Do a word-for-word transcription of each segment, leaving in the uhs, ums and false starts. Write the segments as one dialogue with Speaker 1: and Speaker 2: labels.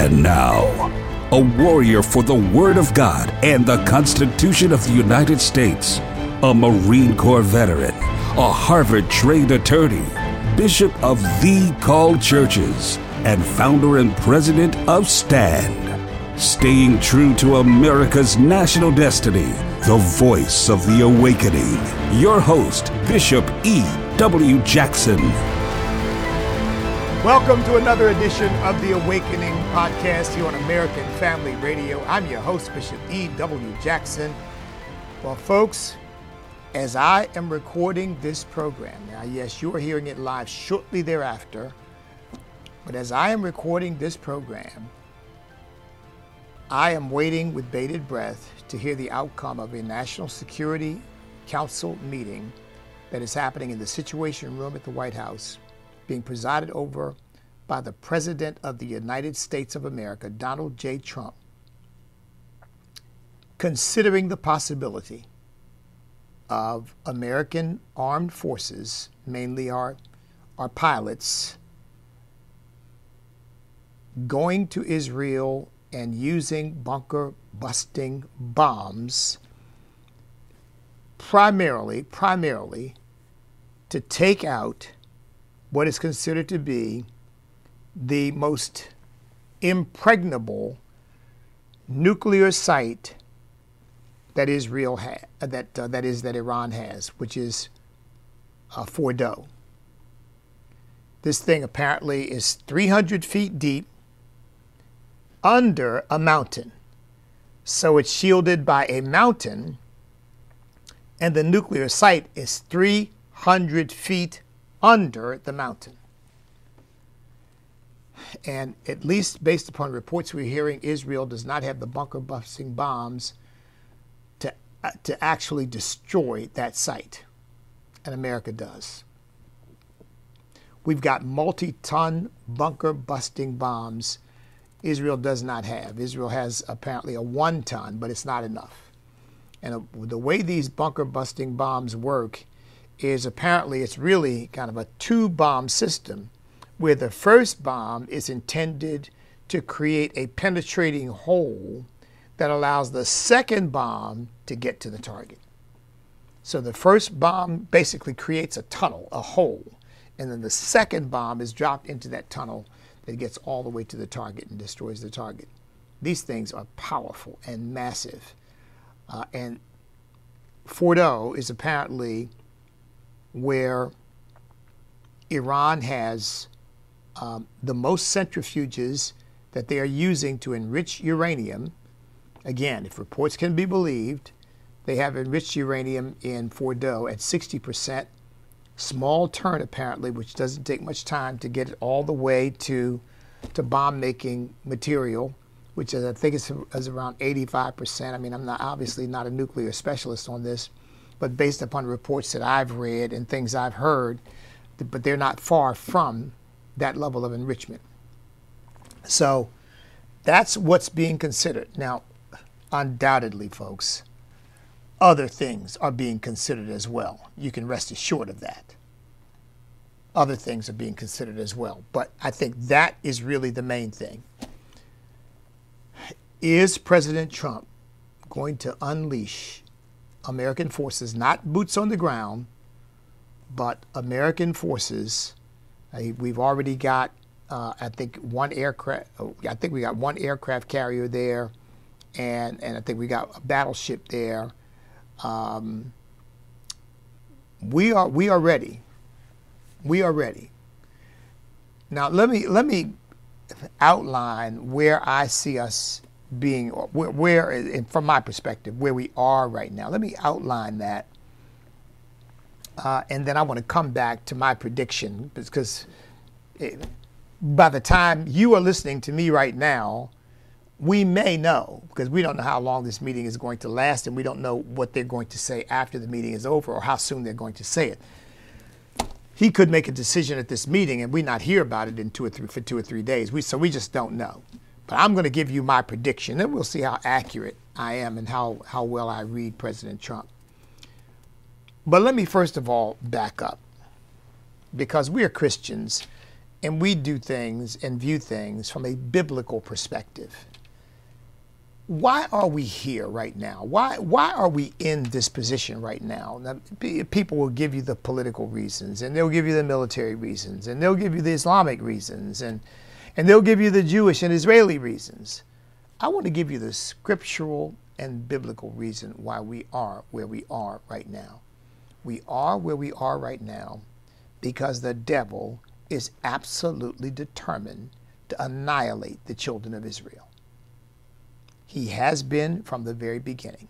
Speaker 1: And now, a warrior for the Word of God and the Constitution of the United States, a Marine Corps veteran, a Harvard-trained attorney, Bishop of The Called Churches, and founder and president of STAND. Staying true to America's national destiny, the voice of the awakening. Your host, Bishop E W Jackson.
Speaker 2: Welcome to another edition of the Awakening podcast here on American Family Radio. I'm your host, Bishop E W Jackson. Well, folks, as I am recording this program, now, yes, you are hearing it live shortly thereafter, but as I am recording this program, I am waiting with bated breath to hear the outcome of a National Security Council meeting that is happening in the Situation Room at the White House, being presided over by the President of the United States of America, Donald J. Trump, considering the possibility of American armed forces, mainly our, our pilots, going to Israel and using bunker-busting bombs primarily, primarily to take out what is considered to be the most impregnable nuclear site that Israel ha- that uh, that is that Iran has, which is uh, Fordo. This thing apparently is three hundred feet deep under a mountain. So it's shielded by a mountain, and the nuclear site is three hundred feet under the mountain. And at least based upon reports we're hearing, Israel does not have the bunker-busting bombs to, uh, to actually destroy that site, and America does. We've got multi-ton bunker-busting bombs Israel does not have. Israel has apparently a one ton, but it's not enough. And uh, the way these bunker-busting bombs work is apparently it's really kind of a two-bomb system, where the first bomb is intended to create a penetrating hole that allows the second bomb to get to the target. So the first bomb basically creates a tunnel, a hole, and then the second bomb is dropped into that tunnel that gets all the way to the target and destroys the target. These things are powerful and massive. Uh, and Fordo is apparently where Iran has um, the most centrifuges that they are using to enrich uranium. Again, if reports can be believed, they have enriched uranium in Fordo at sixty percent. Small turn, apparently, which doesn't take much time to get it all the way to to bomb-making material, which is, I think is, is around eighty-five percent. I mean, I'm not obviously not a nuclear specialist on this, but based upon reports that I've read and things I've heard, but they're not far from that level of enrichment. So that's what's being considered. Now, undoubtedly, folks, other things are being considered as well. You can rest assured of that. Other things are being considered as well. But I think that is really the main thing. Is President Trump going to unleash American forces, not boots on the ground, but American forces? Uh, we've already got, uh, I think, one aircraft. I think we got one aircraft carrier there, and and I think we got a battleship there. Um, we are we are ready. We are ready. Now let me let me outline where I see us being, where, where from my perspective, where we are right now. Let me outline that, uh, and then I want to come back to my prediction, because it, by the time you are listening to me right now, we may know, because we don't know how long this meeting is going to last, and we don't know what they're going to say after the meeting is over or how soon they're going to say it. He could make a decision at this meeting and we not hear about it in two or three for two or three days. We so we just don't know. But I'm going to give you my prediction, and we'll see how accurate I am and how, how well I read President Trump. But let me first of all back up, because we are Christians, and we do things and view things from a biblical perspective. Why are we here right now? Why why are we in this position right now? Now, people will give you the political reasons, and they'll give you the military reasons, and they'll give you the Islamic reasons, and and they'll give you the Jewish and Israeli reasons. I want to give you the scriptural and biblical reason why we are where we are right now. We are where we are right now because the devil is absolutely determined to annihilate the children of Israel. He has been from the very beginning.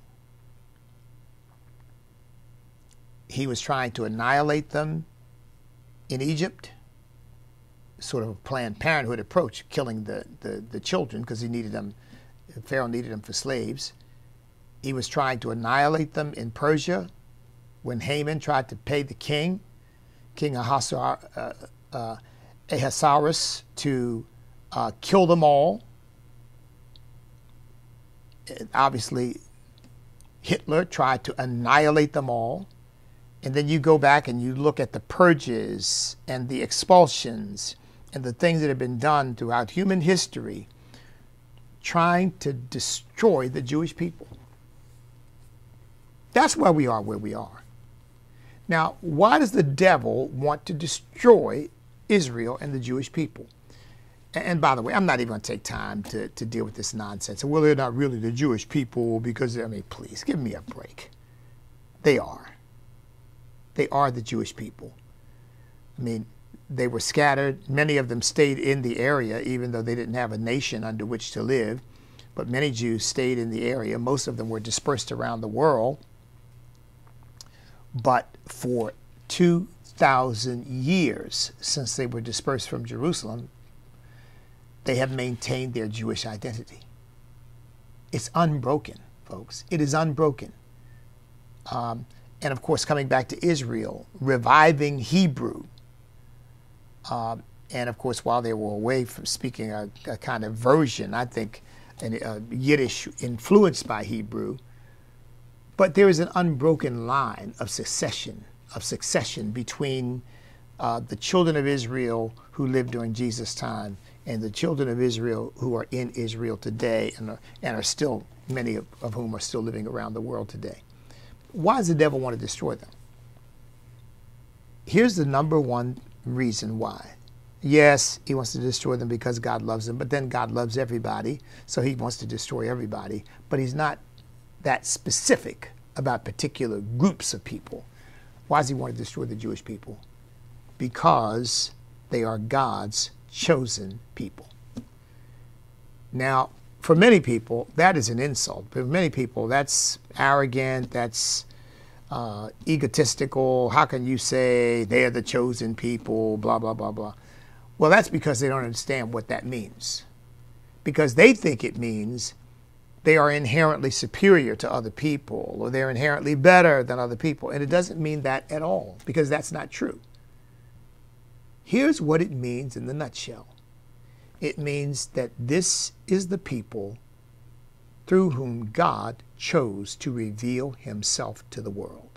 Speaker 2: He was trying to annihilate them in Egypt, sort of a Planned Parenthood approach, killing the, the, the children because he needed them, Pharaoh needed them for slaves. He was trying to annihilate them in Persia when Haman tried to pay the king, King Ahasuerus, uh, uh, Ahasuerus, to uh, kill them all. Obviously, Hitler tried to annihilate them all. And then you go back and you look at the purges and the expulsions and the things that have been done throughout human history trying to destroy the Jewish people. That's why we are where we are. Now, why does the devil want to destroy Israel and the Jewish people? And by the way, I'm not even going to take time to, to deal with this nonsense. Well, they're not really the Jewish people because, I mean, please, give me a break. They are. They are the Jewish people. I mean, they were scattered. Many of them stayed in the area, even though they didn't have a nation under which to live. But many Jews stayed in the area. Most of them were dispersed around the world. But for two thousand years since they were dispersed from Jerusalem, they have maintained their Jewish identity. It's unbroken, folks. It is unbroken. Um, and of course, coming back to Israel, reviving Hebrew. Um, and of course, while they were away from speaking a, a kind of version, I think, an, uh, Yiddish influenced by Hebrew, but there is an unbroken line of succession, of succession between uh, the children of Israel who lived during Jesus' time and the children of Israel who are in Israel today and are, and are still, many of, of whom are still living around the world today. Why does the devil want to destroy them? Here's the number one reason why. Yes, he wants to destroy them because God loves them, but then God loves everybody, so he wants to destroy everybody. But he's not that specific about particular groups of people. Why does he want to destroy the Jewish people? Because they are God's chosen people. Now, for many people, that is an insult. For many people, that's arrogant, that's uh, egotistical. How can you say they are the chosen people, blah, blah, blah, blah. Well, that's because they don't understand what that means. Because they think it means they are inherently superior to other people, or they're inherently better than other people. And it doesn't mean that at all, because that's not true. Here's what it means in the nutshell. It means that this is the people through whom God chose to reveal himself to the world.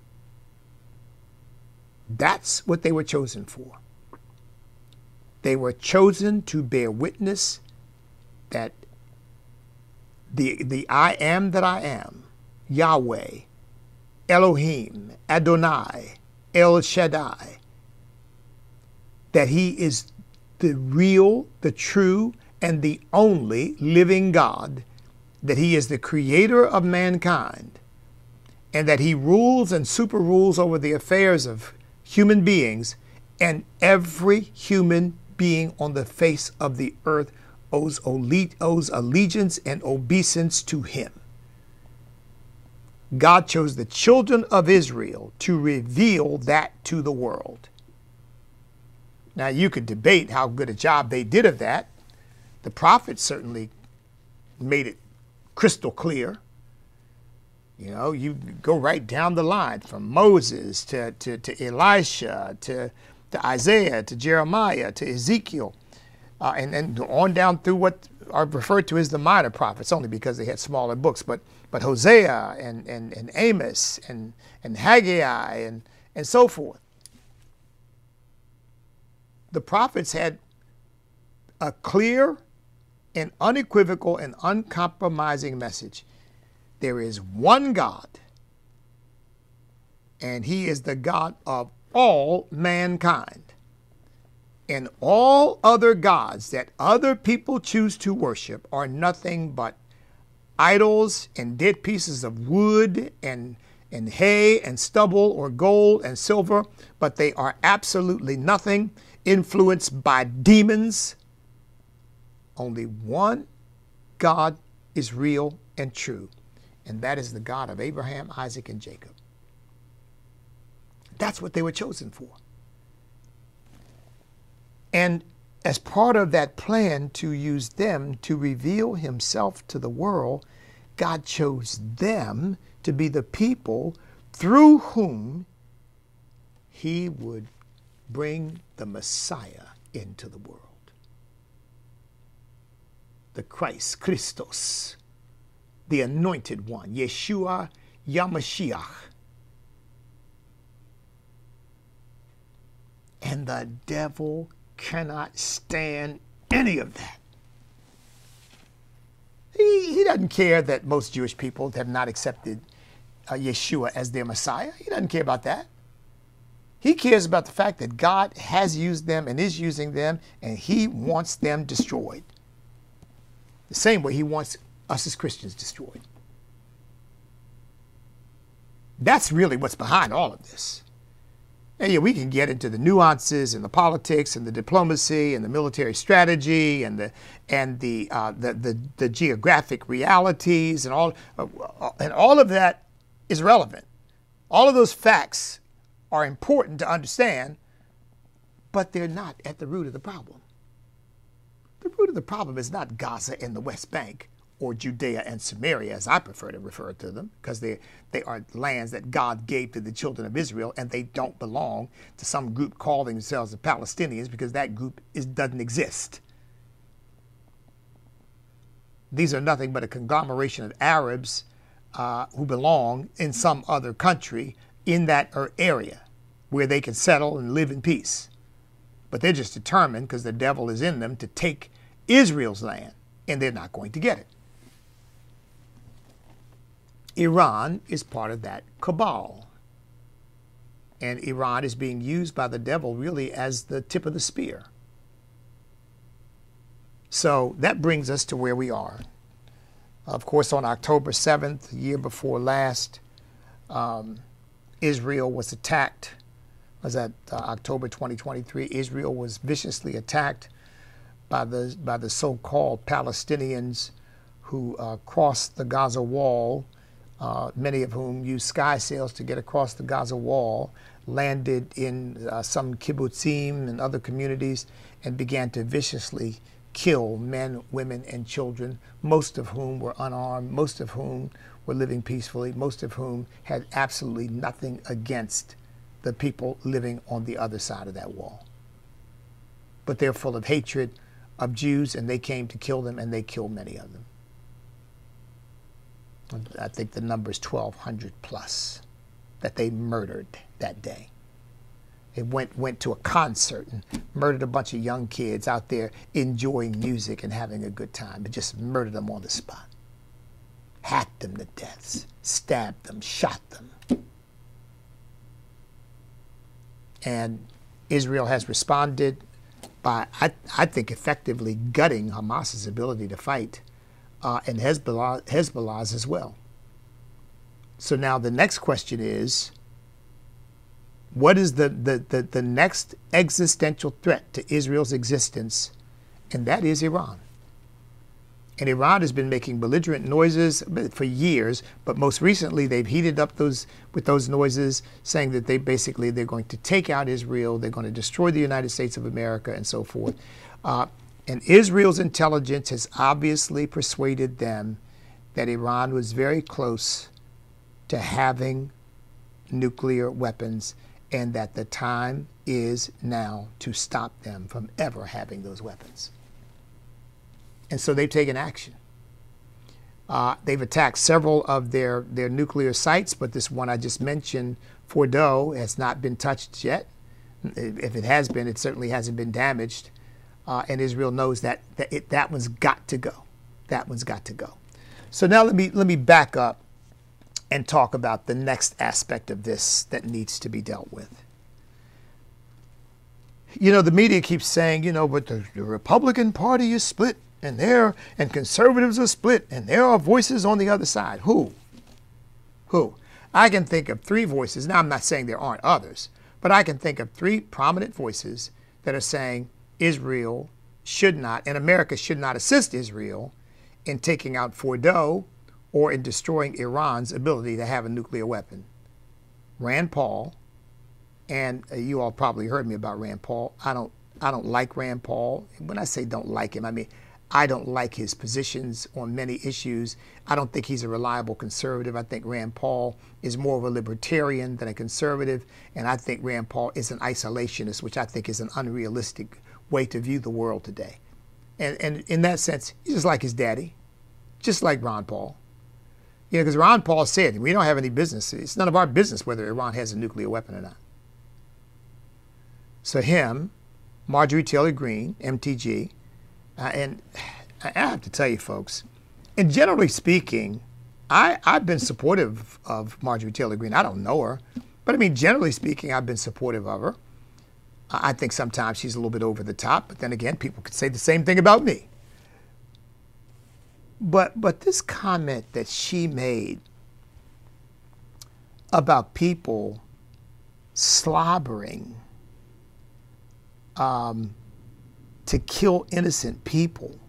Speaker 2: That's what they were chosen for. They were chosen to bear witness that the, the I am that I am, Yahweh, Elohim, Adonai, El Shaddai, that he is the real, the true, and the only living God, that he is the creator of mankind, and that he rules and super rules over the affairs of human beings, and every human being on the face of the earth owes, owes allegiance and obeisance to him. God chose the children of Israel to reveal that to the world. Now, you could debate how good a job they did of that. The prophets certainly made it crystal clear. You know, you go right down the line from Moses to, to, to Elisha to, to Isaiah to Jeremiah to Ezekiel, uh, and, and on down through what are referred to as the minor prophets, only because they had smaller books, but but Hosea and, and, and Amos and, and Haggai and, and so forth. the prophets had a clear and unequivocal and uncompromising message. There is one God, and he is the God of all mankind. And all other gods that other people choose to worship are nothing but idols and dead pieces of wood and, and hay and stubble or gold and silver, but they are absolutely nothing, influenced by demons. Only one God is real and true, and that is the God of Abraham, Isaac, and Jacob. That's what they were chosen for. And as part of that plan to use them to reveal himself to the world, God chose them to be the people through whom he would bring the Messiah into the world. The Christ, Christos, the anointed one, Yeshua Yamashiach. And the devil cannot stand any of that. He, he doesn't care that most Jewish people have not accepted uh, Yeshua as their Messiah. He doesn't care about that. He cares about the fact that God has used them and is using them, and he wants them destroyed. The same way he wants us as Christians destroyed. That's really what's behind all of this. And yeah, we can get into the nuances and the politics and the diplomacy and the military strategy and the and the uh, the, the the geographic realities and all uh, and all of that is relevant. All of those facts are important to understand, but they're not at the root of the problem. The root of the problem is not Gaza and the West Bank, or Judea and Samaria, as I prefer to refer to them, because they they are lands that God gave to the children of Israel, and they don't belong to some group calling themselves the Palestinians, because that group is, doesn't exist. These are nothing but a conglomeration of Arabs uh, who belong in some other country in that area where they can settle and live in peace. But they're just determined, because the devil is in them, to take Israel's land, and they're not going to get it. Iran is part of that cabal. And Iran is being used by the devil really as the tip of the spear. So that brings us to where we are. Of course, on October seventh, the year before last, um, Israel was attacked. Was that uh, October twenty twenty-three? Israel was viciously attacked by the, by the so-called Palestinians who uh, crossed the Gaza wall. Uh, many of whom used sky sails to get across the Gaza wall, landed in uh, some kibbutzim and other communities, and began to viciously kill men, women, and children, most of whom were unarmed, most of whom were living peacefully, most of whom had absolutely nothing against the people living on the other side of that wall. But they're full of hatred of Jews, and they came to kill them, and they killed many of them. I think the number is twelve hundred plus that they murdered that day. They went, went to a concert and murdered a bunch of young kids out there enjoying music and having a good time, but just murdered them on the spot. Hacked them to death, stabbed them, shot them. And Israel has responded by, I, I think, effectively gutting Hamas's ability to fight. Uh, and Hezbollah, Hezbollah's as well. So now the next question is, what is the, the, the, the next existential threat to Israel's existence? And that is Iran. And Iran has been making belligerent noises for years, but most recently they've heated up those with those noises, saying that they basically, they're going to take out Israel, they're going to destroy the United States of America, and so forth. Uh, And Israel's intelligence has obviously persuaded them that Iran was very close to having nuclear weapons, and that the time is now to stop them from ever having those weapons. And so they've taken action. Uh, they've attacked several of their, their nuclear sites, but this one I just mentioned, Fordow, has not been touched yet. If it has been, it certainly hasn't been damaged. Uh, and Israel knows that that, it, that one's got to go. That one's got to go. So now let me let me back up and talk about the next aspect of this that needs to be dealt with. You know, the media keeps saying, you know, but the, the Republican Party is split, and there, and conservatives are split, and there are voices on the other side. Who? Who? I can think of three voices. Now, I'm not saying there aren't others, but I can think of three prominent voices that are saying Israel should not, and America should not assist Israel in taking out Fordo or in destroying Iran's ability to have a nuclear weapon. Rand Paul, and uh, you all probably heard me about Rand Paul. I don't, I don't like Rand Paul. When I say don't like him, I mean I don't like his positions on many issues. I don't think he's a reliable conservative. I think Rand Paul is more of a libertarian than a conservative, and I think Rand Paul is an isolationist, which I think is an unrealistic way to view the world today. And, and in that sense, he's just like his daddy, just like Ron Paul. You know, because Ron Paul said, we don't have any business. It's none of our business whether Iran has a nuclear weapon or not. So him, Marjorie Taylor Greene, M T G, uh, and I have to tell you, folks, and generally speaking, I, I've been supportive of Marjorie Taylor Greene. I don't know her, but I mean, generally speaking, I've been supportive of her. I think sometimes she's a little bit over the top, but then again, people could say the same thing about me. But but this comment that she made about people slobbering um, to kill innocent people,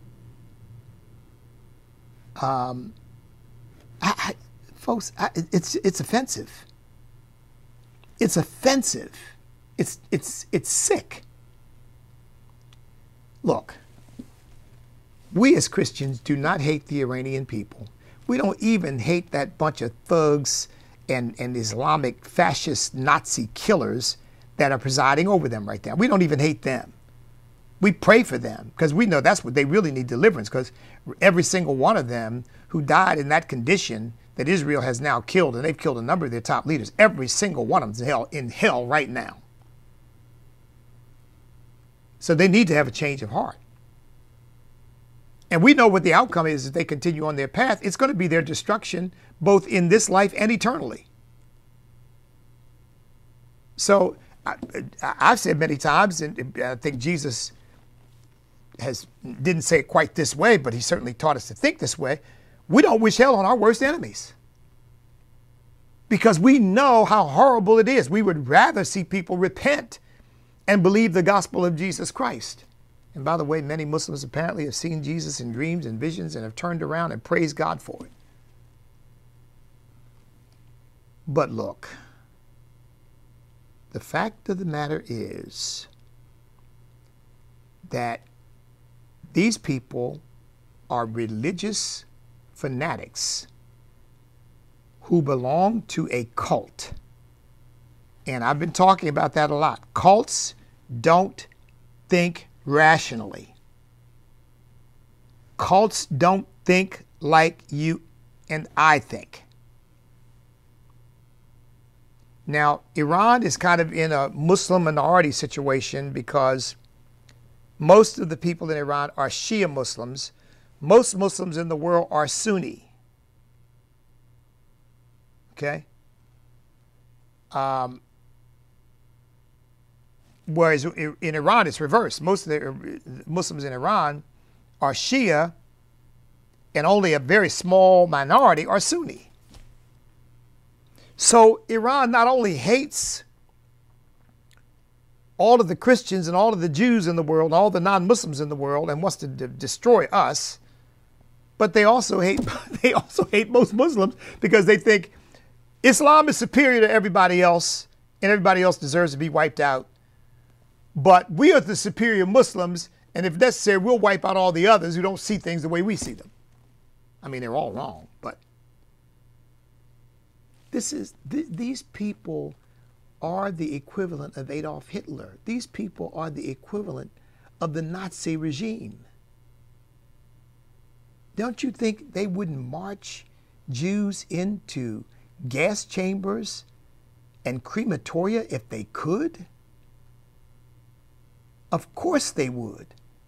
Speaker 2: um, I, I, folks, I, it's it's offensive. It's offensive. It's it's it's sick. Look. We as Christians do not hate the Iranian people. We don't even hate that bunch of thugs and, and Islamic fascist Nazi killers that are presiding over them right now. We don't even hate them. We pray for them because we know that's what they really need deliverance, because every single one of them who died in that condition that Israel has now killed, and they've killed a number of their top leaders, every single one of them is in hell, in hell right now. So they need to have a change of heart. And we know what the outcome is if they continue on their path. It's going to be their destruction, both in this life and eternally. So I, I've said many times, and I think Jesus has didn't say it quite this way, but he certainly taught us to think this way. We don't wish hell on our worst enemies, because we know how horrible it is. We would rather see people repent and believe the gospel of Jesus Christ. And by the way, many Muslims apparently have seen Jesus in dreams and visions and have turned around and praised God for it. But look, the fact of the matter is that these people are religious fanatics who belong to a cult. And I've been talking about that a lot. Cults don't think rationally. Cults don't think like you and I think. Now, Iran is kind of in a Muslim minority situation because most of the people in Iran are Shia Muslims. Most Muslims in the world are Sunni. Okay? Um, Whereas in Iran, it's reversed. Most of the Muslims in Iran are Shia, and only a very small minority are Sunni. So Iran not only hates all of the Christians and all of the Jews in the world, all the non-Muslims in the world, and wants to de- destroy us, but they also hate they also hate most Muslims because they think Islam is superior to everybody else, and everybody else deserves to be wiped out. But we are the superior Muslims, and if necessary, we'll wipe out all the others who don't see things the way we see them. I mean, they're all wrong, but this is th- these people are the equivalent of Adolf Hitler. These people are the equivalent of the Nazi regime. Don't you think they wouldn't march Jews into gas chambers and crematoria if they could? Of course they would.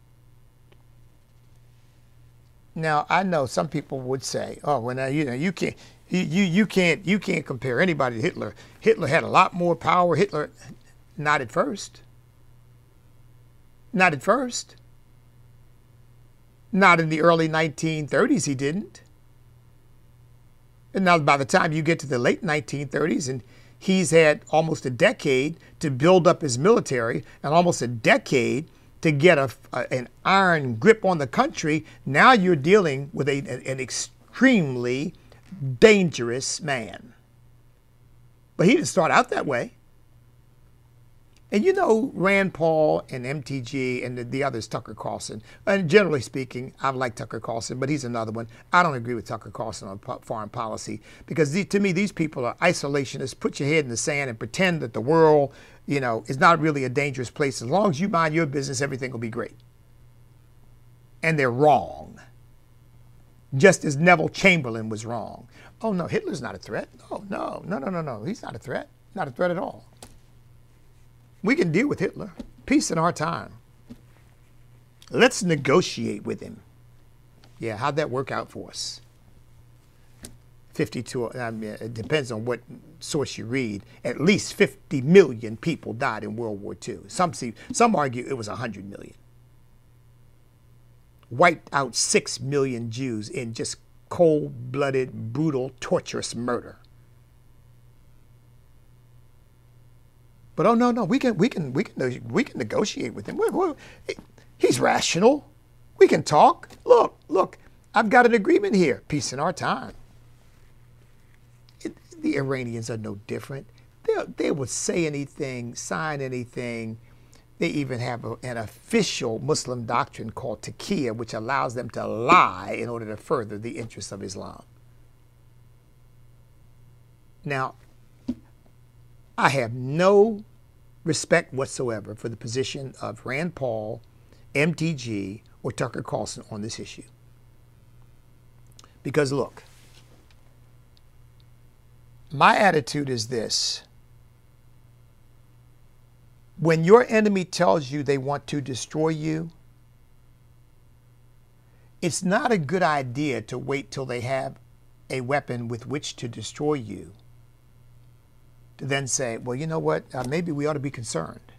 Speaker 2: Now, I know some people would say, "Oh, well, now you know you can't, you you, you can't, you can't compare anybody to Hitler. Hitler had a lot more power. Hitler, not at first. Not at first. Not in the early nineteen thirties, he didn't. And now, by the time you get to the late nineteen thirties, and he's had almost a decade to build up his military, and almost a decade to get a, a, an iron grip on the country, now you're dealing with a, an extremely dangerous man. But he didn't start out that way. And you know, Rand Paul and M T G and the, the others, Tucker Carlson, and generally speaking, I like Tucker Carlson, but he's another one. I don't agree with Tucker Carlson on po- foreign policy because the, to me, these people are isolationists. Put your head in the sand and pretend that the world, you know, is not really a dangerous place. As long as you mind your business, everything will be great. And they're wrong. Just as Neville Chamberlain was wrong. Oh, no, Hitler's not a threat. Oh, no, no, no, no, no. He's not a threat. Not a threat at all. We can deal with Hitler. Peace in our time. Let's negotiate with him. Yeah, how'd that work out for us? fifty-two, I mean, it depends on what source you read. At least fifty million people died in World War Two. Some see, some argue it was one hundred million. Wiped out six million Jews in just cold-blooded, brutal, torturous murder. But oh no, no, we can, we can, we can, we can negotiate with him. We're, we're, he's rational. We can talk. Look, look, I've got an agreement here. Peace in our time. It, the Iranians are no different. They they would say anything, sign anything. They even have a, an official Muslim doctrine called taqiyya, which allows them to lie in order to further the interests of Islam. Now, I have no respect whatsoever for the position of Rand Paul, M T G, or Tucker Carlson on this issue. Because look, my attitude is this. When your enemy tells you they want to destroy you, it's not a good idea to wait till they have a weapon with which to destroy you to then say, well, you know what, uh, maybe we ought to be concerned.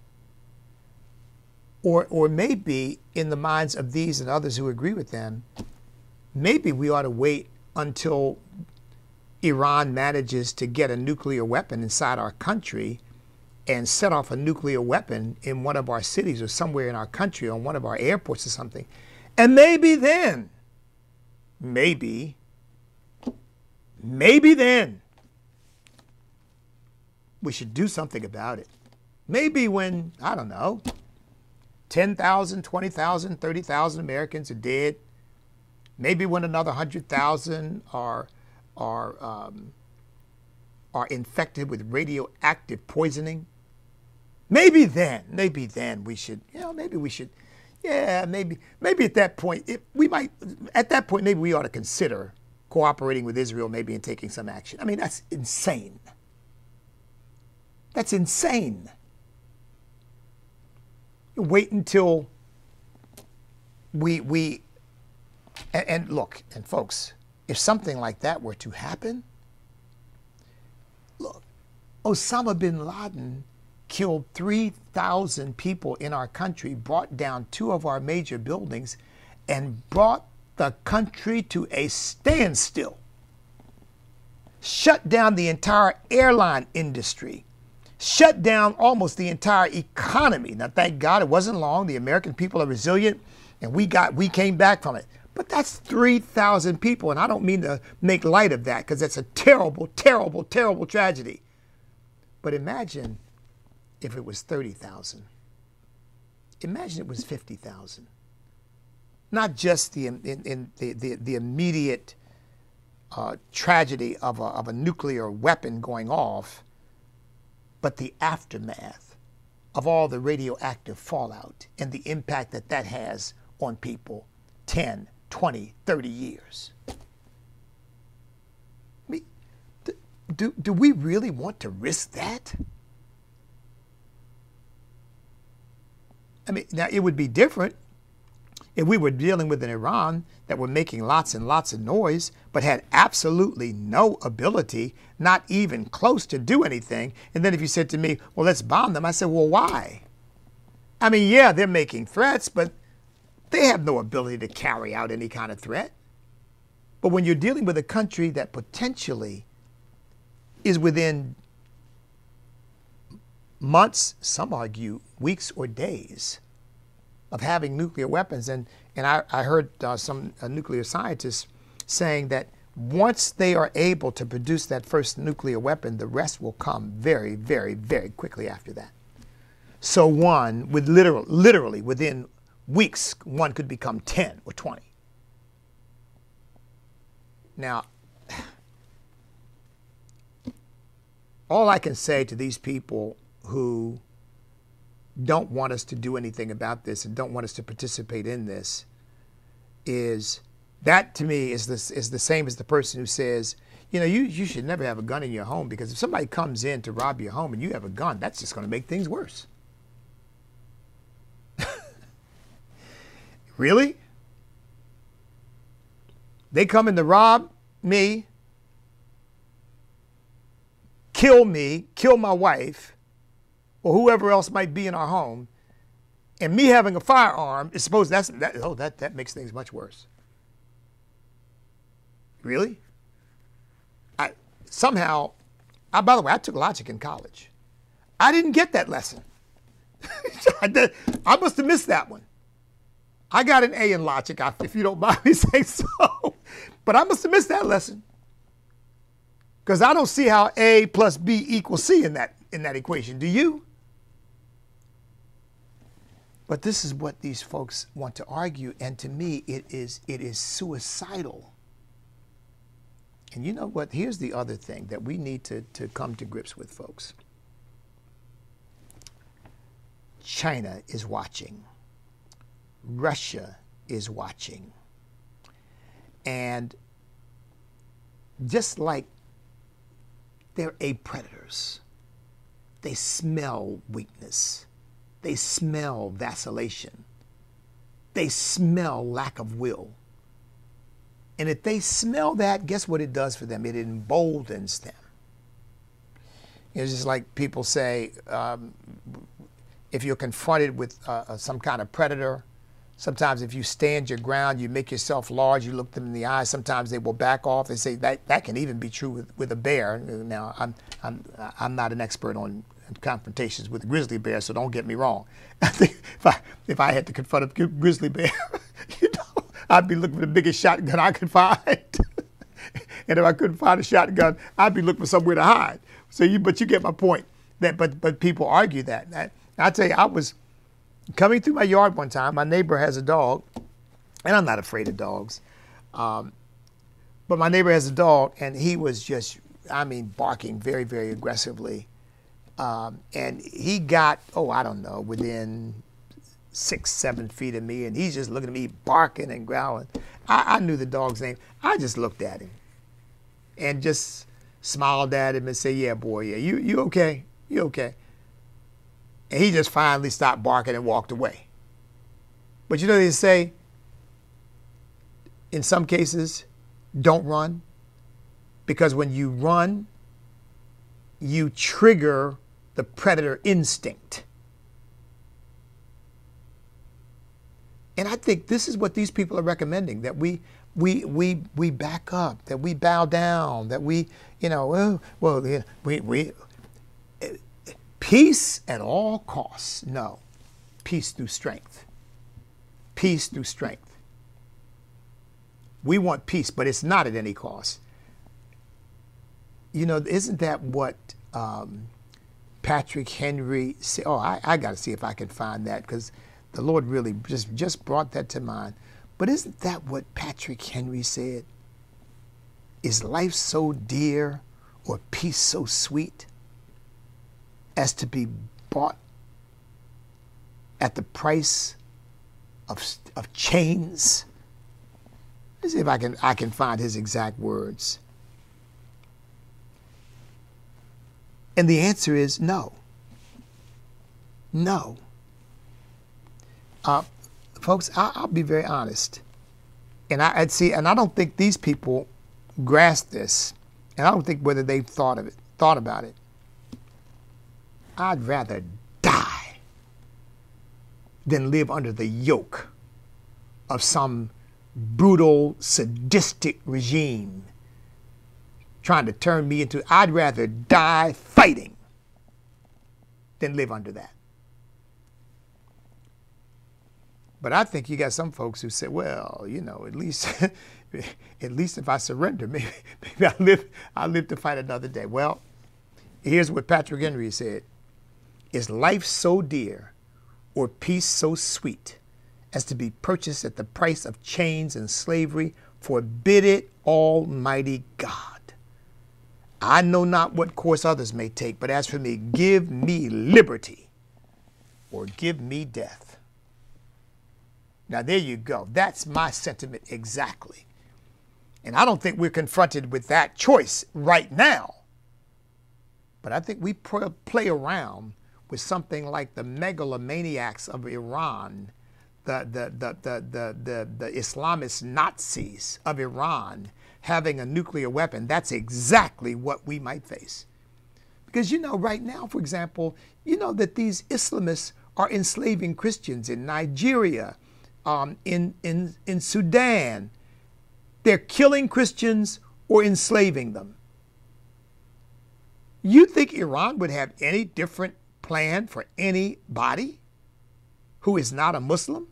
Speaker 2: Or, or maybe in the minds of these and others who agree with them, maybe we ought to wait until Iran manages to get a nuclear weapon inside our country and set off a nuclear weapon in one of our cities or somewhere in our country on one of our airports or something. And maybe then, maybe, maybe then, we should do something about it. Maybe when, I don't know, ten thousand, twenty thousand, thirty thousand Americans are dead. Maybe when another one hundred thousand are, are, um, are infected with radioactive poisoning. Maybe then, maybe then we should, you know, maybe we should, yeah, maybe, maybe at that point, it, we might, at that point, maybe we ought to consider cooperating with Israel, maybe, and taking some action. I mean, that's insane. That's insane. Wait until we, we, and, and look, and folks, if something like that were to happen, look, Osama bin Laden killed three thousand people in our country, brought down two of our major buildings, and brought the country to a standstill. Shut down the entire airline industry. Shut down almost the entire economy. Now, thank God it wasn't long. The American people are resilient, and we got we came back from it. But that's three thousand people, and I don't mean to make light of that because that's a terrible, terrible, terrible tragedy. But imagine if it was thirty thousand. Imagine it was fifty thousand. Not just the, in, in the, the, the immediate uh, tragedy of a, of a nuclear weapon going off, but the aftermath of all the radioactive fallout and the impact that that has on people ten, twenty, thirty years. I mean, do, do we really want to risk that? I mean, now it would be different if we were dealing with an Iran that were making lots and lots of noise, but had absolutely no ability, not even close to do anything. And then if you said to me, well, let's bomb them, I said, well, why? I mean, yeah, they're making threats, but they have no ability to carry out any kind of threat. But when you're dealing with a country that potentially is within months, some argue weeks or days, of having nuclear weapons, and, and I, I heard uh, some uh, nuclear scientists saying that once they are able to produce that first nuclear weapon, the rest will come very, very, very quickly after that. So one, with literal, literally within weeks, one could become ten or twenty. Now, all I can say to these people who don't want us to do anything about this and don't want us to participate in this is that, to me, is this is the same as the person who says, you know, you, you should never have a gun in your home, because if somebody comes in to rob your home and you have a gun, that's just going to make things worse. Really? They come in to rob me, kill me, kill my wife, or whoever else might be in our home, and me having a firearm is supposed that's that oh that that makes things much worse. Really? I somehow, I, by the way, I took logic in college. I didn't get that lesson. I, did, I must have missed that one. I got an A in logic, if you don't mind me saying so, but I must have missed that lesson, because I don't see how A plus B equals C in that in that equation. Do you? But this is what these folks want to argue, and to me, it is it is suicidal. And you know what? Here's the other thing that we need to, to come to grips with, folks. China is watching. Russia is watching. And just like they're ape predators, they smell weakness. They smell vacillation. They smell lack of will. And if they smell that, guess what it does for them? It emboldens them. It's just like people say, um, if you're confronted with uh, some kind of predator, sometimes if you stand your ground, you make yourself large, you look them in the eye, sometimes they will back off. They say that, that can even be true with, with a bear. Now, I'm, I'm, I'm not an expert on confrontations with a grizzly bear, so don't get me wrong. I think if I, if I had to confront a grizzly bear, you know, I'd be looking for the biggest shotgun I could find. And if I couldn't find a shotgun, I'd be looking for somewhere to hide. So you, but you get my point. That, but, but people argue that. I, I tell you, I was coming through my yard one time. My neighbor has a dog, and I'm not afraid of dogs. Um, but my neighbor has a dog, and he was just, I mean, barking very, very aggressively. Um, and he got, oh, I don't know, within six, seven feet of me, and he's just looking at me, barking and growling. I, I knew the dog's name. I just looked at him and just smiled at him and said, yeah, boy, yeah, you, you okay? You okay? And he just finally stopped barking and walked away. But you know they say, in some cases, don't run, because when you run, you trigger the predator instinct. And I think this is what these people are recommending, that we we we we back up, that we bow down, that we, you know, well, well yeah, we we peace at all costs. No. Peace through strength. Peace through strength. We want peace, but it's not at any cost. You know, isn't that what um, Patrick Henry said? Oh, I, I got to see if I can find that, because the Lord really just, just brought that to mind. But isn't that what Patrick Henry said? Is life so dear, or peace so sweet, as to be bought at the price of, of chains? Let's see if I can, I can find his exact words. And the answer is no. No. Uh, folks, I, I'll be very honest. And I, I'd see, and I don't think these people grasp this, and I don't think whether they've thought of it, thought about it. I'd rather die than live under the yoke of some brutal, sadistic regime trying to turn me into, I'd rather die fighting than live under that. But I think you got some folks who say, well, you know, at least at least if I surrender, maybe, maybe I live I live to fight another day. Well, here's what Patrick Henry said. Is life so dear or peace so sweet as to be purchased at the price of chains and slavery? Forbid it, Almighty God. I know not what course others may take, but as for me, give me liberty or give me death. Now, there you go. That's my sentiment exactly. And I don't think we're confronted with that choice right now. But I think we play around with something like the megalomaniacs of Iran, the, the, the, the, the, the, the Islamist Nazis of Iran having a nuclear weapon. That's exactly what we might face. Because, you know, right now, for example, you know that these Islamists are enslaving Christians in Nigeria, um, in, in, in Sudan. They're killing Christians or enslaving them. You think Iran would have any different plan for anybody who is not a Muslim?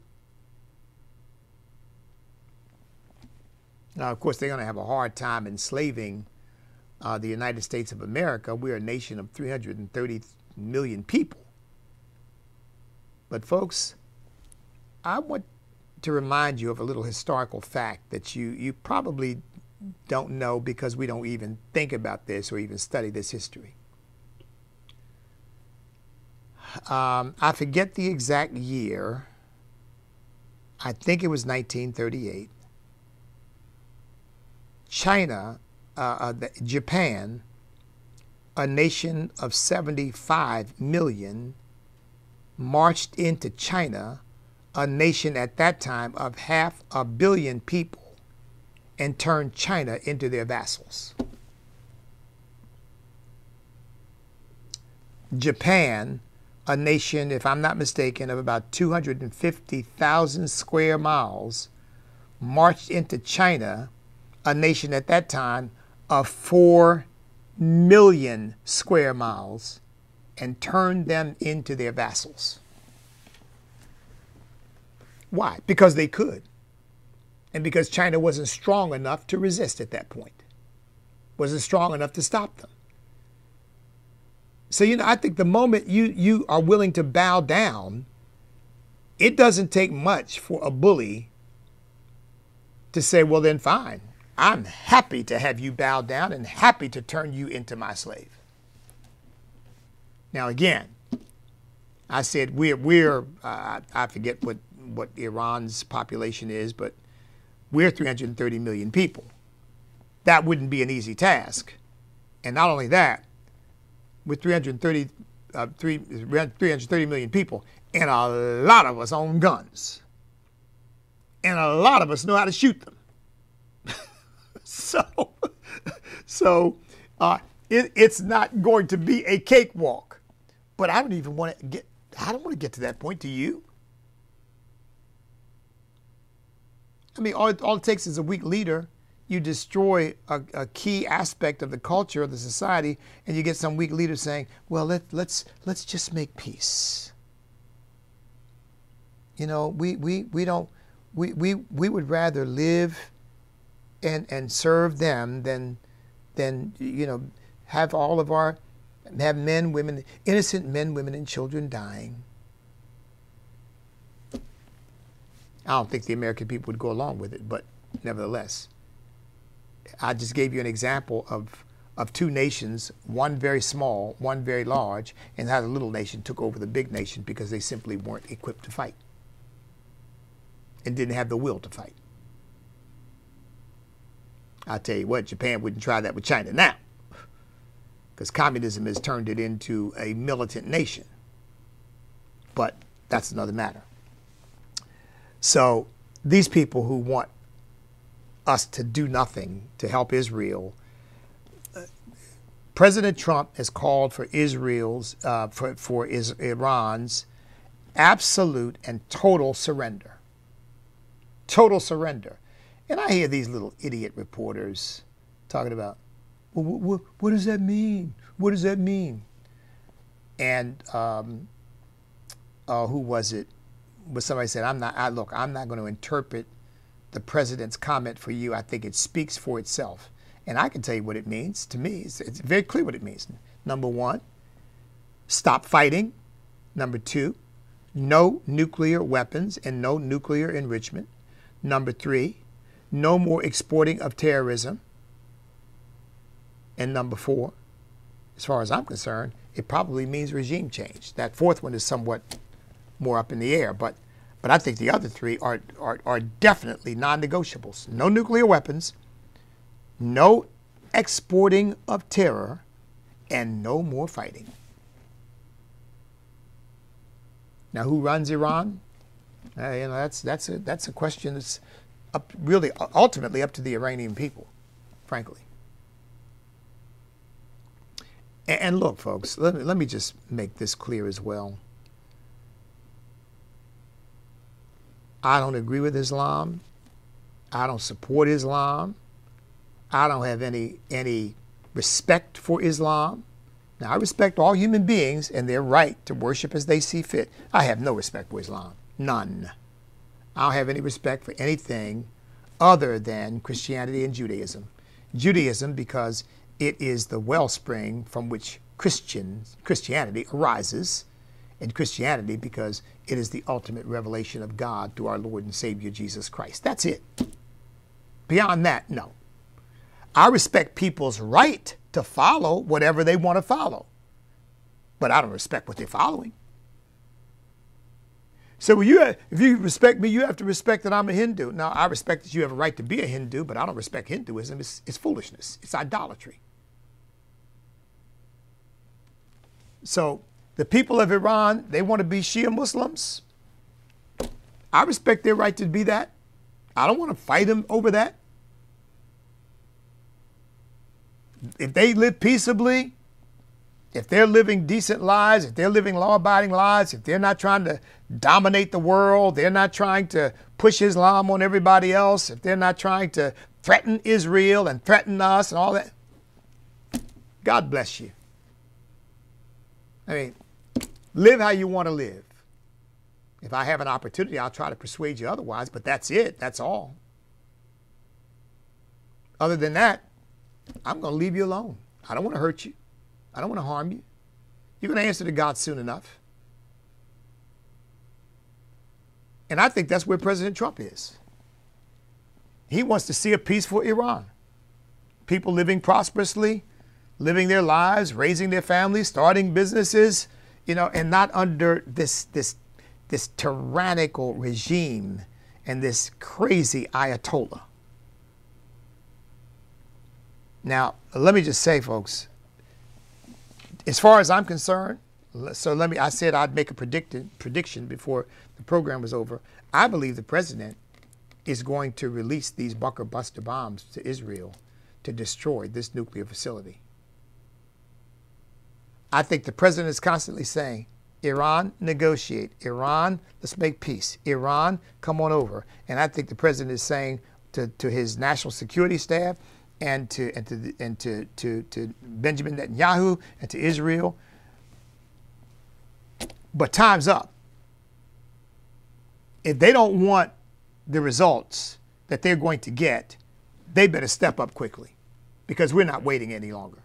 Speaker 2: Now, of course, they're going to have a hard time enslaving uh, the United States of America. We're a nation of three hundred thirty million people. But folks, I want to remind you of a little historical fact that you, you probably don't know because we don't even think about this or even study this history. Um, I forget the exact year. I think it was nineteen thirty-eight. China, uh, uh, the, Japan, a nation of seventy-five million, marched into China, a nation at that time of half a billion people, and turned China into their vassals. Japan, a nation, if I'm not mistaken, of about two hundred fifty thousand square miles, marched into China, a nation at that time of four million square miles, and turned them into their vassals. Why? Because they could. And because China wasn't strong enough to resist at that point. Wasn't strong enough to stop them. So, you know, I think the moment you, you are willing to bow down, it doesn't take much for a bully to say, well, then fine. I'm happy to have you bow down and happy to turn you into my slave. Now, again, I said we're, we're uh, I forget what, what Iran's population is, but we're three hundred thirty million people. That wouldn't be an easy task. And not only that, with three hundred thirty, uh, three, three hundred thirty million people, and a lot of us own guns. And a lot of us know how to shoot them. so so uh, it, it's not going to be a cakewalk. But I don't even want to get, I don't want to get to that point, do you? I mean, all, all it takes is a weak leader. You destroy a, a key aspect of the culture of the society, and you get some weak leader saying, well, let, let's, let's just make peace. You know, we, we, we don't, we, we, we would rather live and, and serve them than, than, you know, have all of our, have men, women, innocent men, women, and children dying. I don't think the American people would go along with it, but nevertheless, I just gave you an example of, of two nations, one very small, one very large, and how the little nation took over the big nation because they simply weren't equipped to fight and didn't have the will to fight. I'll tell you what, Japan wouldn't try that with China now because communism has turned it into a militant nation. But that's another matter. So these people who want us to do nothing to help Israel, uh, President Trump has called for Israel's, uh, for, for is, Iran's absolute and total surrender. Total surrender. And I hear these little idiot reporters talking about, well, what, what does that mean? What does that mean? And um, uh, who was it? But somebody said, "I'm not. I, look, I'm not going to interpret the president's comment for you. I think it speaks for itself." And I can tell you what it means. To me, it's, it's very clear what it means. Number one, stop fighting. Number two, no nuclear weapons and no nuclear enrichment. Number three, no more exporting of terrorism. And number four, as far as I'm concerned, it probably means regime change. That fourth one is somewhat more up in the air, but but I think the other three are are, are definitely non-negotiables. No nuclear weapons, no exporting of terror, and no more fighting. Now, who runs Iran? Uh, you know, that's that's a that's a question that's up, really ultimately up to the Iranian people, frankly. And, and look, folks, let me let me just make this clear as well. I don't agree with Islam. I don't support Islam. I don't have any any respect for Islam. Now, I respect all human beings and their right to worship as they see fit. I have no respect for Islam. None. I don't have any respect for anything other than Christianity and Judaism. Judaism because it is the wellspring from which Christians, Christianity arises, and Christianity because it is the ultimate revelation of God through our Lord and Savior Jesus Christ. That's it. Beyond that, no. I respect people's right to follow whatever they want to follow, but I don't respect what they're following. So you, if you respect me, you have to respect that I'm a Hindu. Now, I respect that you have a right to be a Hindu, but I don't respect Hinduism. It's, it's foolishness. It's idolatry. So the people of Iran, they want to be Shia Muslims. I respect their right to be that. I don't want to fight them over that. If they live peaceably, if they're living decent lives, if they're living law-abiding lives, if they're not trying to dominate the world, they're not trying to push Islam on everybody else, if they're not trying to threaten Israel and threaten us and all that, God bless you. I mean, live how you want to live. If I have an opportunity, I'll try to persuade you otherwise, but that's it. That's all. Other than that, I'm going to leave you alone. I don't want to hurt you. I don't want to harm you. You're going to answer to God soon enough. And I think that's where President Trump is. He wants to see a peaceful Iran. People living prosperously, living their lives, raising their families, starting businesses, you know, and not under this, this, this tyrannical regime and this crazy Ayatollah. Now, let me just say, folks, as far as I'm concerned, so let me, I said I'd make a predicted, prediction before the program was over. I believe the president is going to release these bunker buster bombs to Israel to destroy this nuclear facility. I think the president is constantly saying, Iran, negotiate. Iran, let's make peace. Iran, come on over. And I think the president is saying to, to his national security staff, and to and to and to, to to Benjamin Netanyahu and to Israel. But time's up. If they don't want the results that they're going to get, they better step up quickly, because we're not waiting any longer.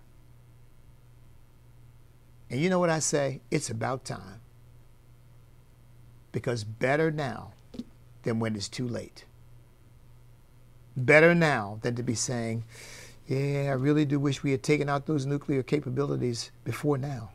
Speaker 2: And you know what I say? It's about time. Because better now than when it's too late. Better now than to be saying, yeah, I really do wish we had taken out those nuclear capabilities before now.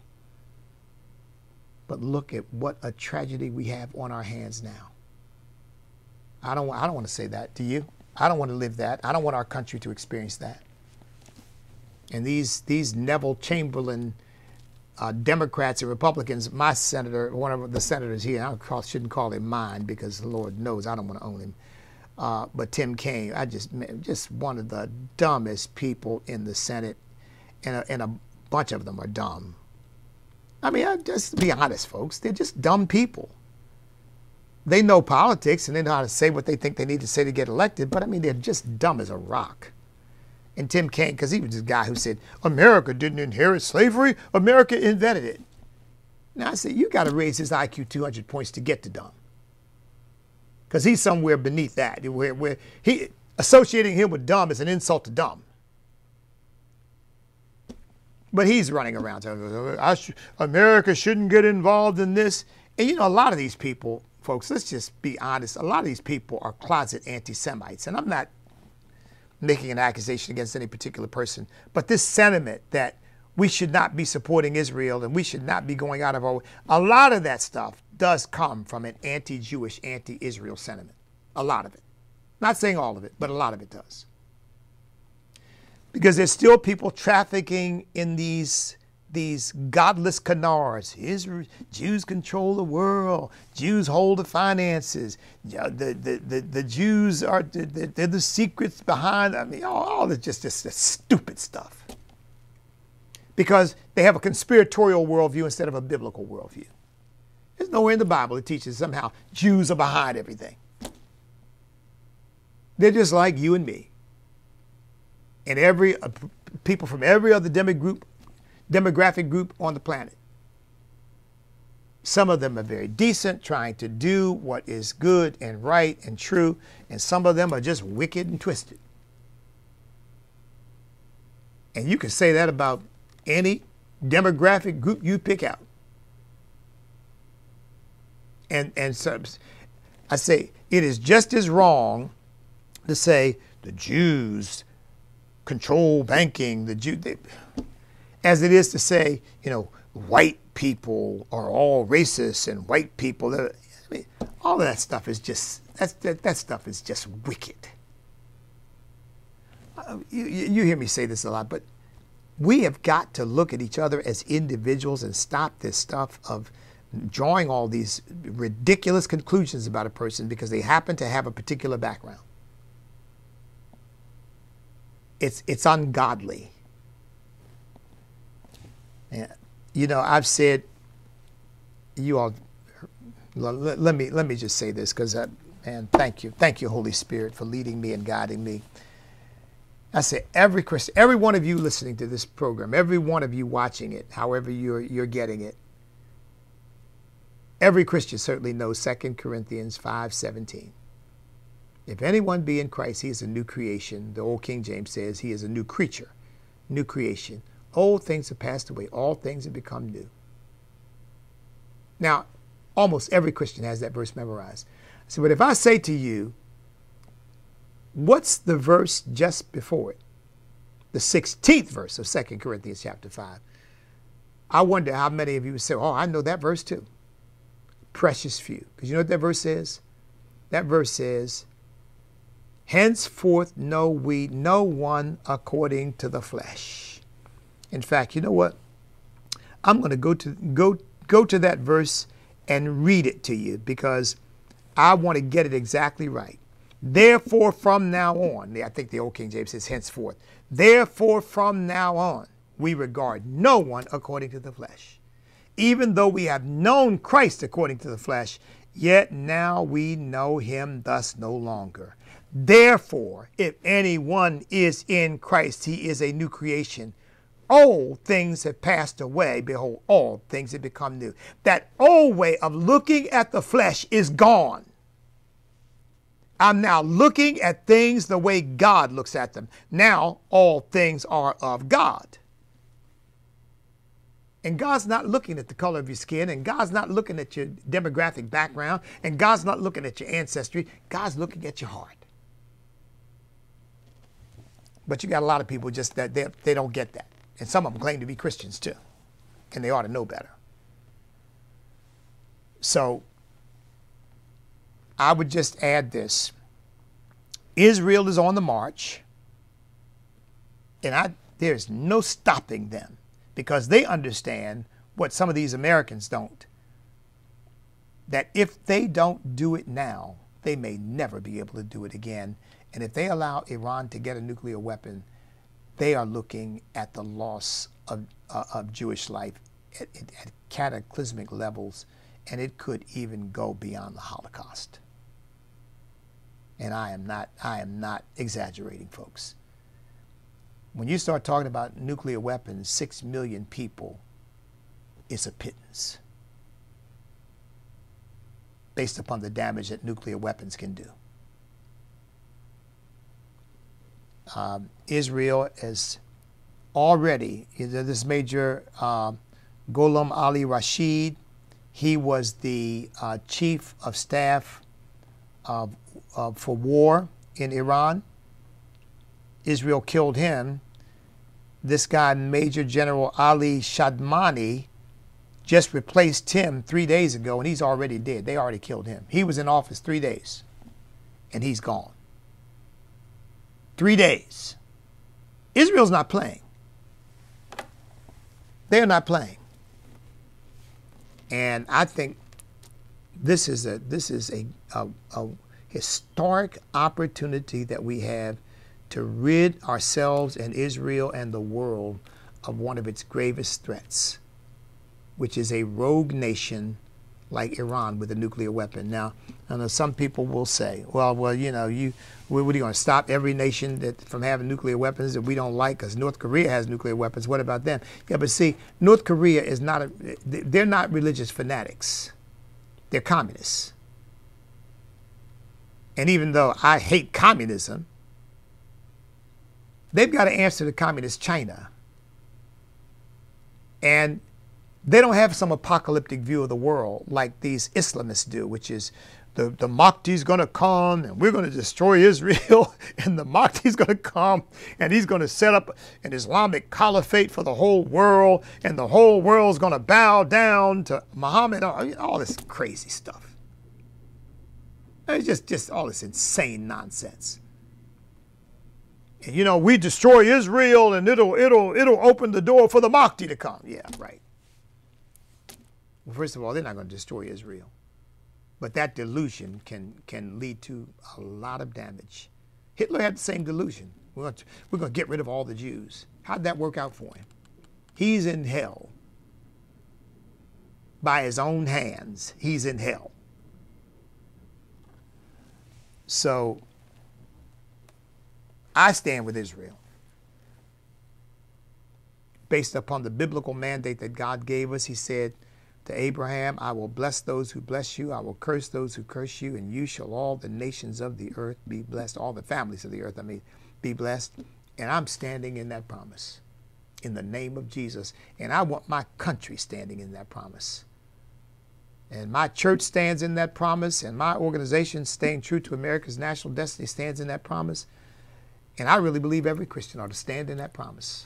Speaker 2: But look at what a tragedy we have on our hands now. I don't, I don't want to say that. Do you? I don't want to live that. I don't want our country to experience that. And these, these Neville Chamberlain uh, Democrats and Republicans, my senator, one of the senators here, I call, shouldn't call him mine because the Lord knows I don't want to own him, uh, but Tim Kaine, I just, just one of the dumbest people in the Senate, and a, and a bunch of them are dumb. I mean, I, just to be honest, folks, they're just dumb people. They know politics and they know how to say what they think they need to say to get elected, but I mean, they're just dumb as a rock. And Tim Kaine, because he was this guy who said, America didn't inherit slavery, America invented it. Now I said, you got to raise his I Q two hundred points to get to dumb. Because he's somewhere beneath that, where, where he, associating him with dumb is an insult to dumb. But he's running around saying, I sh- America shouldn't get involved in this. And you know, a lot of these people, folks, let's just be honest, a lot of these people are closet anti-Semites. And I'm not making an accusation against any particular person, but this sentiment that we should not be supporting Israel and we should not be going out of our way, a lot of that stuff does come from an anti-Jewish, anti-Israel sentiment. A lot of it. Not saying all of it, but a lot of it does. Because there's still people trafficking in these these godless canards. Israel, Jews control the world. Jews hold the finances. The, the, the, the Jews are they're the secrets behind. I mean, all, all this just, just this stupid stuff. Because they have a conspiratorial worldview instead of a biblical worldview. There's nowhere in the Bible that teaches somehow Jews are behind everything. They're just like you and me. And every uh, people from every other demo group, demographic group on the planet. Some of them are very decent, trying to do what is good and right and true, and some of them are just wicked and twisted. And you can say that about any demographic group you pick out. And, and so I say it is just as wrong to say the Jews control banking, the Jew, they, as it is to say, you know, white people are all racist and white people. I mean, all of that stuff is just that's, that that stuff is just wicked. Uh, you, you hear me say this a lot, but we have got to look at each other as individuals and stop this stuff of drawing all these ridiculous conclusions about a person because they happen to have a particular background. It's it's ungodly. Yeah. You know, I've said, you all, let, let me let me just say this because, man, thank you, thank you, Holy Spirit, for leading me and guiding me. I say every Christian, every one of you listening to this program, every one of you watching it, however you're you're getting it, every Christian certainly knows Second Corinthians five seventeen. If anyone be in Christ, he is a new creation. The old King James says he is a new creature, new creation. Old things have passed away. All things have become new. Now, almost every Christian has that verse memorized. So, but if I say to you, what's the verse just before it? The sixteenth verse of Second Corinthians chapter five. I wonder how many of you would say, oh, I know that verse too. Precious few. Because you know what that verse says? That verse says, henceforth know we no one according to the flesh. In fact, you know what? I'm going to go to go go to that verse and read it to you because I want to get it exactly right. Therefore, from now on, I think the old King James says henceforth. Therefore, from now on, we regard no one according to the flesh. Even though we have known Christ according to the flesh, yet now we know him thus no longer. Therefore, if anyone is in Christ, he is a new creation. Old things have passed away. Behold, all things have become new. That old way of looking at the flesh is gone. I'm now looking at things the way God looks at them. Now, all things are of God. And God's not looking at the color of your skin, and God's not looking at your demographic background, and God's not looking at your ancestry. God's looking at your heart. But you got a lot of people just that they, they don't get that. And some of them claim to be Christians too. And they ought to know better. So I would just add this. Israel is on the march. And I, there's no stopping them because they understand what some of these Americans don't, that if they don't do it now, they may never be able to do it again. And if they allow Iran to get a nuclear weapon, they are looking at the loss of, uh, of Jewish life at, at cataclysmic levels, and it could even go beyond the Holocaust. And I am not, I am not exaggerating, folks. When you start talking about nuclear weapons, six million people is a pittance based upon the damage that nuclear weapons can do. Um, Israel is already, this Major uh, Gholam Ali Rashid, he was the uh, chief of staff of, uh, for war in Iran. Israel killed him. This guy, Major General Ali Shadmani, just replaced him three days ago, and he's already dead. They already killed him. He was in office three days, and he's gone. Three days. Israel's not playing. They're not playing. And I think this is a this is a, a, a historic opportunity that we have to rid ourselves and Israel and the world of one of its gravest threats, which is a rogue nation like Iran with a nuclear weapon. Now, I know some people will say, well, well, you know, you, what are you going to stop every nation that from having nuclear weapons that we don't like because North Korea has nuclear weapons? What about them? Yeah, but see, North Korea is not, a, they're not religious fanatics. They're communists. And even though I hate communism, they've got to answer to communist China. And they don't have some apocalyptic view of the world like these Islamists do, which is the, the Mahdi's going to come and we're going to destroy Israel and the Mahdi's going to come and he's going to set up an Islamic caliphate for the whole world and the whole world's going to bow down to Muhammad. All this crazy stuff. It's just, just all this insane nonsense. And you know, we destroy Israel and it'll, it'll, it'll open the door for the Mahdi to come. Yeah, right. Well, first of all, they're not going to destroy Israel. But that delusion can, can lead to a lot of damage. Hitler had the same delusion. We're going, to, we're going to get rid of all the Jews. How'd that work out for him? He's in hell. By his own hands, he's in hell. So, I stand with Israel. Based upon the biblical mandate that God gave us, he said to Abraham, I will bless those who bless you, I will curse those who curse you, and you shall all the nations of the earth be blessed, all the families of the earth, I mean, be blessed. And I'm standing in that promise in the name of Jesus. And I want my country standing in that promise. And my church stands in that promise, and my organization, Staying True to America's National Destiny, stands in that promise. And I really believe every Christian ought to stand in that promise.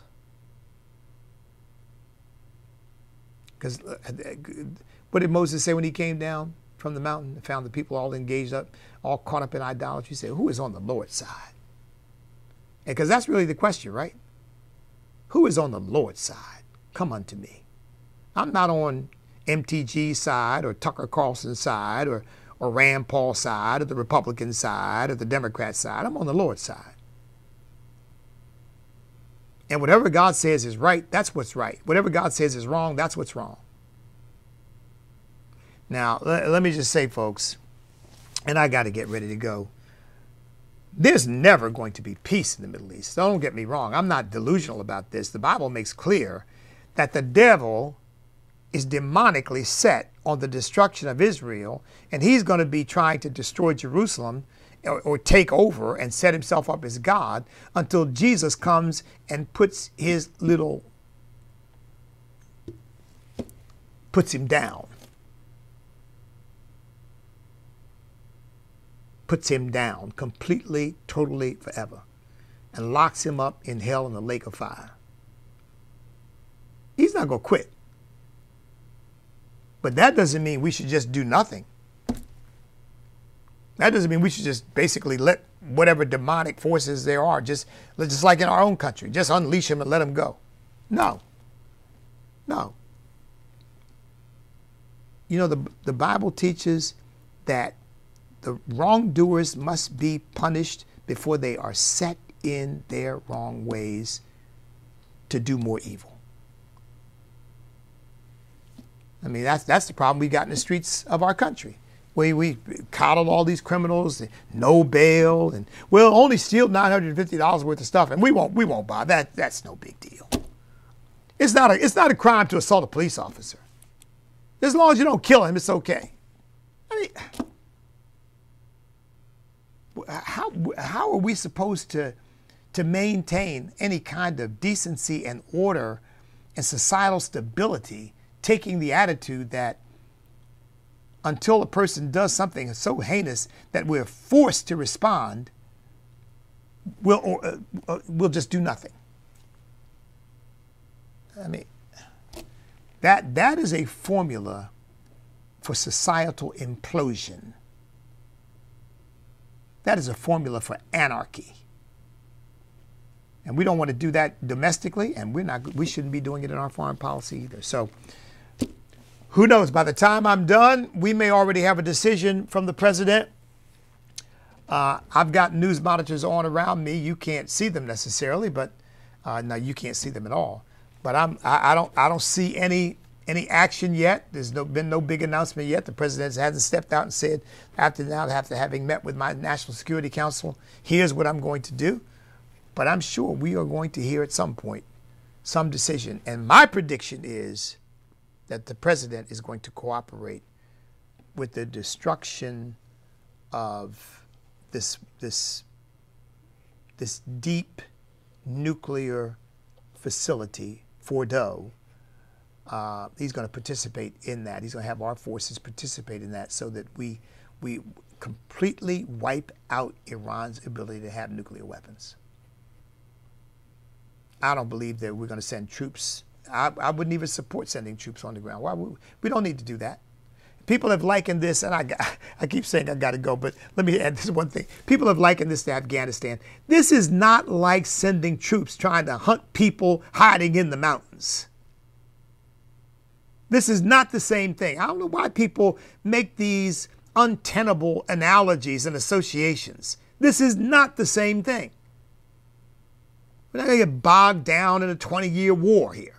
Speaker 2: Because what did Moses say when he came down from the mountain and found the people all engaged up, all caught up in idolatry? He said, who is on the Lord's side? And because that's really the question, right? Who is on the Lord's side? Come unto me. I'm not on M T G's side or Tucker Carlson's side or, or Rand Paul's side or the Republican side or the Democrat side. I'm on the Lord's side. And whatever God says is right, that's what's right. Whatever God says is wrong, that's what's wrong. Now, let, let me just say, folks, and I got to get ready to go. There's never going to be peace in the Middle East. Don't get me wrong. I'm not delusional about this. The Bible makes clear that the devil is demonically set on the destruction of Israel, and he's going to be trying to destroy Jerusalem or, or take over and set himself up as God until Jesus comes and puts his little, puts him down. Puts him down completely, totally, forever, and locks him up in hell in the lake of fire. He's not going to quit. But that doesn't mean we should just do nothing. That doesn't mean we should just basically let whatever demonic forces there are, just, just like in our own country, just unleash them and let them go. No. No. You know, the, the Bible teaches that the wrongdoers must be punished before they are set in their wrong ways to do more evil. I mean, that's, that's the problem we got in the streets of our country. We, we coddle all these criminals, no bail, and we'll only steal nine hundred fifty dollars worth of stuff, and we won't, we won't buy that. That's no big deal. It's not a, it's not a crime to assault a police officer. As long as you don't kill him, it's okay. I mean, how, how are we supposed to, to maintain any kind of decency and order and societal stability, taking the attitude that until a person does something so heinous that we're forced to respond, we'll, or, uh, uh, we'll just do nothing? I mean, that that is a formula for societal implosion. That is a formula for anarchy. And we don't want to do that domestically, and we're not, we shouldn't be doing it in our foreign policy either. So who knows, by the time I'm done, we may already have a decision from the president. Uh, I've got news monitors on around me. You can't see them necessarily, but uh, no, you can't see them at all. But I'm, I, I don't, I don't see any any action yet. There's no, been no big announcement yet. The president hasn't stepped out and said, after now, after having met with my National Security Council, here's what I'm going to do. But I'm sure we are going to hear at some point some decision. And my prediction is that the president is going to cooperate with the destruction of this this this deep nuclear facility, Fordo. Uh, he's going to participate in that. He's going to have our forces participate in that so that we we completely wipe out Iran's ability to have nuclear weapons. I don't believe that we're going to send troops. I, I wouldn't even support sending troops on the ground. Why would, we don't need to do that. People have likened this, and I, I keep saying I got to go, but let me add this one thing. People have likened this to Afghanistan. This is not like sending troops trying to hunt people hiding in the mountains. This is not the same thing. I don't know why people make these untenable analogies and associations. This is not the same thing. We're not going to get bogged down in a twenty-year war here.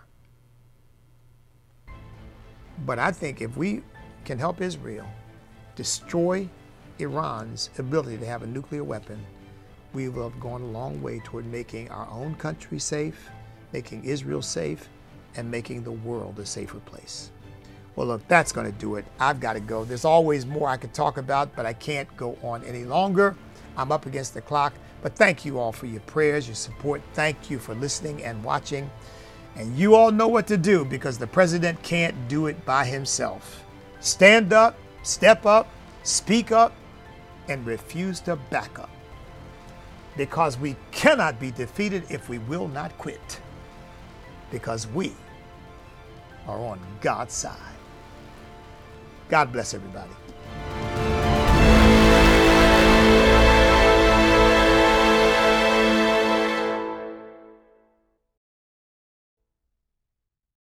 Speaker 2: But I think if we can help Israel destroy Iran's ability to have a nuclear weapon, we will have gone a long way toward making our own country safe, making Israel safe, and making the world a safer place. Well, look, that's going to do it. I've got to go. There's always more I could talk about, but I can't go on any longer. I'm up against the clock. But thank you all for your prayers, your support. Thank you for listening and watching. And you all know what to do, because the president can't do it by himself. Stand up, step up, speak up, and refuse to back up. Because we cannot be defeated if we will not quit. Because we are on God's side. God bless everybody.